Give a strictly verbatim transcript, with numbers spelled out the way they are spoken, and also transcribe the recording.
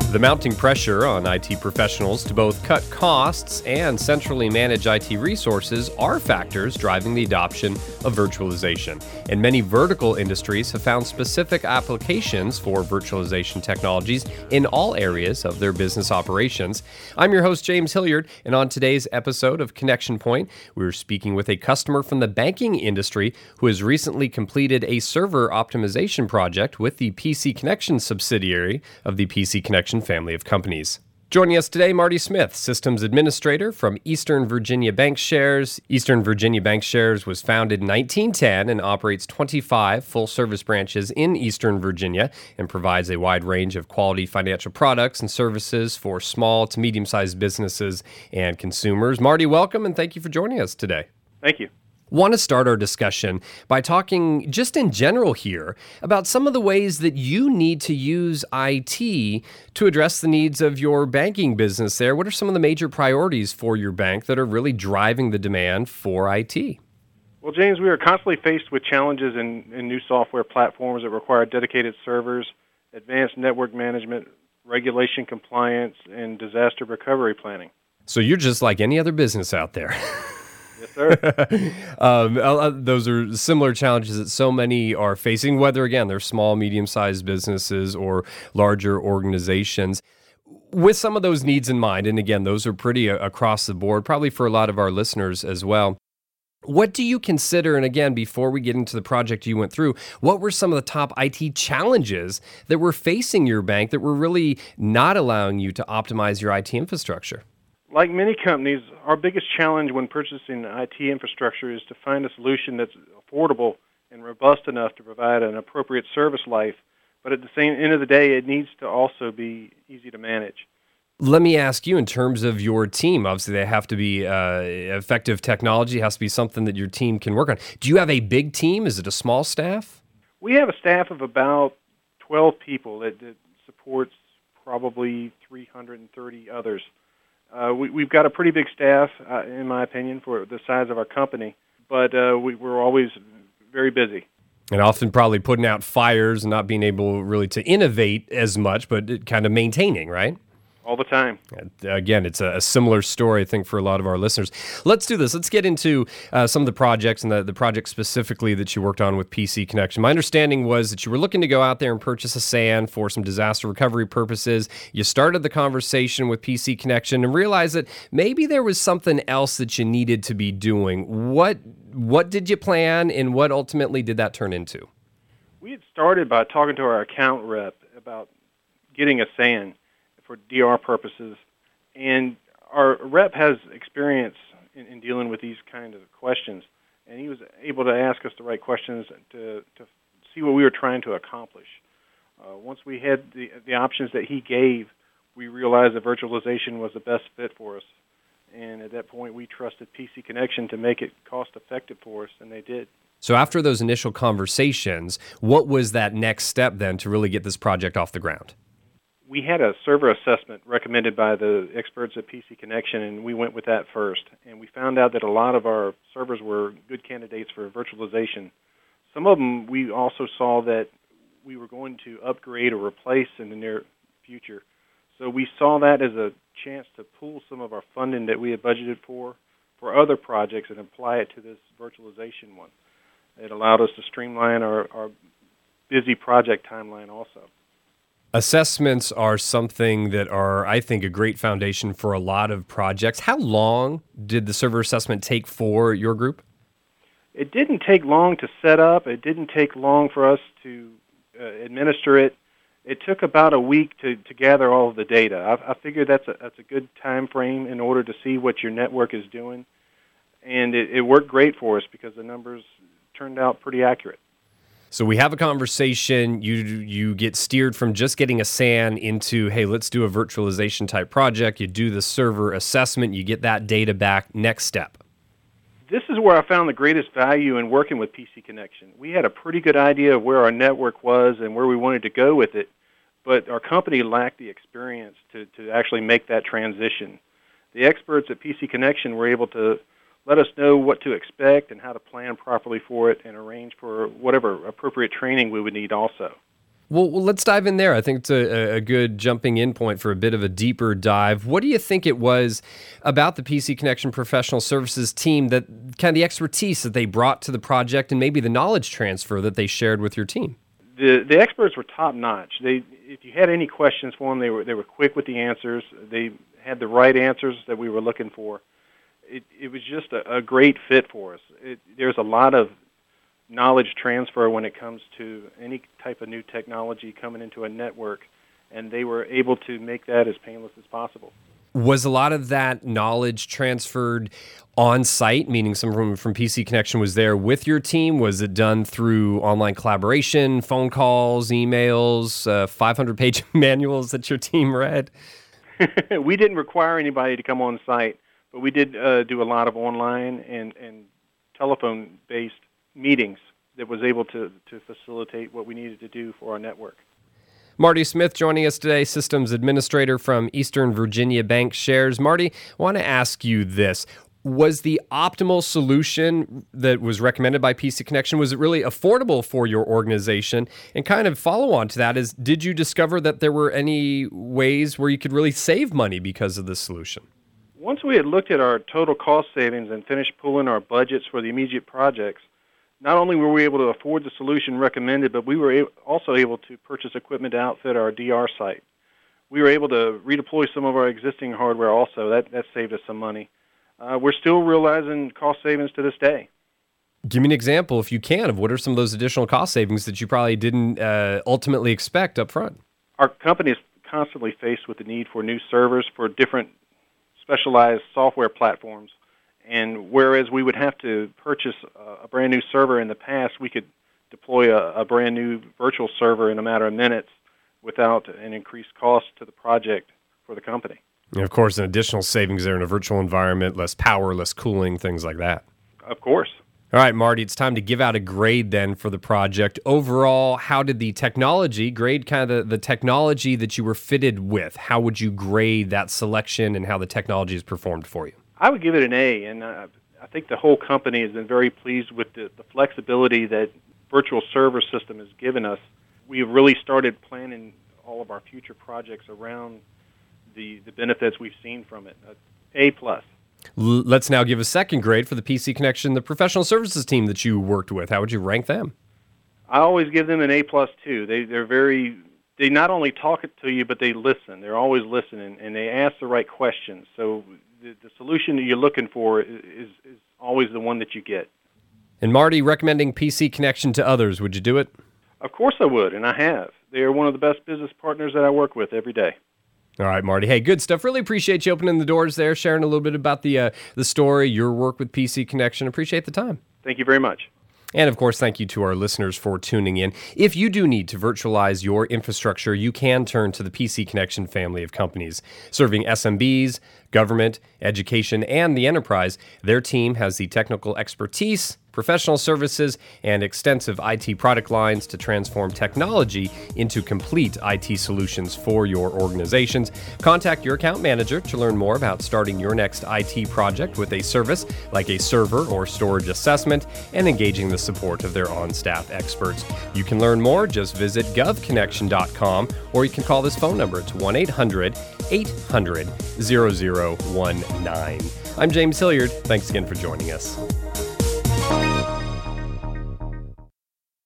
The mounting pressure on I T professionals to both cut costs and centrally manage I T resources are factors driving the adoption of virtualization. And many vertical industries have found specific applications for virtualization technologies in all areas of their business operations. I'm your host, James Hilliard, and on today's episode of Connection Point, we're speaking with a customer from the banking industry who has recently completed a server optimization project with the P C Connection subsidiary of the P C Connection family of companies. Joining us today, Marty Smith, Systems Administrator from Eastern Virginia Bancshares. Eastern Virginia Bancshares was founded in nineteen ten and operates twenty-five full-service branches in Eastern Virginia and provides a wide range of quality financial products and services for small to medium-sized businesses and consumers. Marty, welcome, and thank you for joining us today. Thank you. Want to start our discussion by talking just in general here about some of the ways that you need to use I T to address the needs of your banking business there. What are some of the major priorities for your bank that are really driving the demand for I T? Well, James, we are constantly faced with challenges in, in new software platforms that require dedicated servers, advanced network management, regulation compliance, and disaster recovery planning. So you're just like any other business out there. Yes, sir. um, uh, those are similar challenges that so many are facing, whether, again, they're small, medium-sized businesses or larger organizations. With some of those needs in mind, and again, those are pretty uh, across the board, probably for a lot of our listeners as well, what do you consider, and again, before we get into the project you went through, what were some of the top I T challenges that were facing your bank that were really not allowing you to optimize your I T infrastructure? Like many companies, our biggest challenge when purchasing I T infrastructure is to find a solution that's affordable and robust enough to provide an appropriate service life, but at the same end of the day, it needs to also be easy to manage. Let me ask you, in terms of your team, obviously they have to be uh, effective technology, has to be something that your team can work on. Do you have a big team? Is it a small staff? We have a staff of about twelve people that, that supports probably three hundred thirty others. Uh, we, we've got a pretty big staff, uh, in my opinion, for the size of our company, but uh, we, we're always very busy. And often probably putting out fires and not being able really to innovate as much, but kind of maintaining, right? All the time. Again, it's a, a similar story, I think, for a lot of our listeners. Let's do this. Let's get into uh, some of the projects and the, the project specifically that you worked on with P C Connection. My understanding was that you were looking to go out there and purchase a S A N for some disaster recovery purposes. You started the conversation with P C Connection and realized that maybe there was something else that you needed to be doing. What, what did you plan, and what ultimately did that turn into? We had started by talking to our account rep about getting a S A N for D R purposes, and our rep has experience in, in dealing with these kind of questions, and he was able to ask us the right questions to, to see what we were trying to accomplish. Uh, once we had the, the options that he gave, we realized that virtualization was the best fit for us, and at that point we trusted P C Connection to make it cost-effective for us, and they did. So after those initial conversations, what was that next step then to really get this project off the ground? We had a server assessment recommended by the experts at P C Connection, and we went with that first. And we found out that a lot of our servers were good candidates for virtualization. Some of them we also saw that we were going to upgrade or replace in the near future. So we saw that as a chance to pool some of our funding that we had budgeted for for other projects and apply it to this virtualization one. It allowed us to streamline our, our busy project timeline also. Assessments are something that are, I think, a great foundation for a lot of projects. How long did the server assessment take for your group? It didn't take long to set up. It didn't take long for us to uh, administer it. It took about a week to, to gather all of the data. I, I figure that's a, that's a good time frame in order to see what your network is doing. And it, it worked great for us because the numbers turned out pretty accurate. So we have a conversation, you you get steered from just getting a S A N into, hey, let's do a virtualization type project. You do the server assessment, you get that data back. Next step. This is where I found the greatest value in working with P C Connection. We had a pretty good idea of where our network was and where we wanted to go with it, but our company lacked the experience to, to actually make that transition. The experts at P C Connection were able to let us know what to expect and how to plan properly for it and arrange for whatever appropriate training we would need also. Well, well, let's dive in there. I think it's a, a good jumping in point for a bit of a deeper dive. What do you think it was about the P C Connection Professional Services team, that kind of the expertise that they brought to the project and maybe the knowledge transfer that they shared with your team? The the experts were top notch. They, if you had any questions for them, they were they were quick with the answers. They had the right answers that we were looking for. It it was just a, a great fit for us. It, there's a lot of knowledge transfer when it comes to any type of new technology coming into a network, and they were able to make that as painless as possible. Was a lot of that knowledge transferred on site, meaning someone from, from P C Connection was there with your team? Was it done through online collaboration, phone calls, emails, uh, five hundred page manuals that your team read? We didn't require anybody to come on site, but we did uh, do a lot of online and, and telephone-based meetings that was able to, to facilitate what we needed to do for our network. Marty Smith joining us today, Systems Administrator from Eastern Virginia Bank Shares. Marty, I want to ask you this. Was the optimal solution that was recommended by P C Connection, was it really affordable for your organization? And kind of follow on to that is, did you discover that there were any ways where you could really save money because of this solution? Once we had looked at our total cost savings and finished pulling our budgets for the immediate projects, not only were we able to afford the solution recommended, but we were also able to purchase equipment to outfit our D R site. We were able to redeploy some of our existing hardware also. That, that saved us some money. Uh, we're still realizing cost savings to this day. Give me an example, if you can, of what are some of those additional cost savings that you probably didn't uh, ultimately expect up front. Our company is constantly faced with the need for new servers for different specialized software platforms. And whereas we would have to purchase a brand new server in the past, we could deploy a, a brand new virtual server in a matter of minutes without an increased cost to the project for the company. And of course, an additional savings there in a virtual environment, less power, less cooling, things like that. Of course. All right, Marty, it's time to give out a grade then for the project. Overall, how did the technology, grade kind of the, the technology that you were fitted with, how would you grade that selection and how the technology has performed for you? I would give it an A, and uh, I think the whole company has been very pleased with the, the flexibility that virtual server system has given us. We have really started planning all of our future projects around the, the benefits we've seen from it. Uh, A plus. L- let's now give a second grade for the P C Connection, the professional services team that you worked with. How would you rank them? I always give them an A plus too. They they're very they not only talk it to you, but they listen. They're always listening, and they ask the right questions. So the, the solution that you're looking for is, is is always the one that you get. And Marty, recommending P C Connection to others, would you do it? Of course I would, and I have. They are one of the best business partners that I work with every day. All right, Marty. Hey, good stuff. Really appreciate you opening the doors there, sharing a little bit about the uh, the story, your work with P C Connection. Appreciate the time. Thank you very much. And of course, thank you to our listeners for tuning in. If you do need to virtualize your infrastructure, you can turn to the P C Connection family of companies. Serving S M Bs, government, education, and the enterprise, their team has the technical expertise, professional services, and extensive I T product lines to transform technology into complete I T solutions for your organizations. Contact your account manager to learn more about starting your next I T project with a service like a server or storage assessment and engaging the support of their on-staff experts. You can learn more, just visit gov connection dot com, or you can call this phone number. It's one eight hundred eight hundred zero zero one nine. I'm James Hilliard. Thanks again for joining us.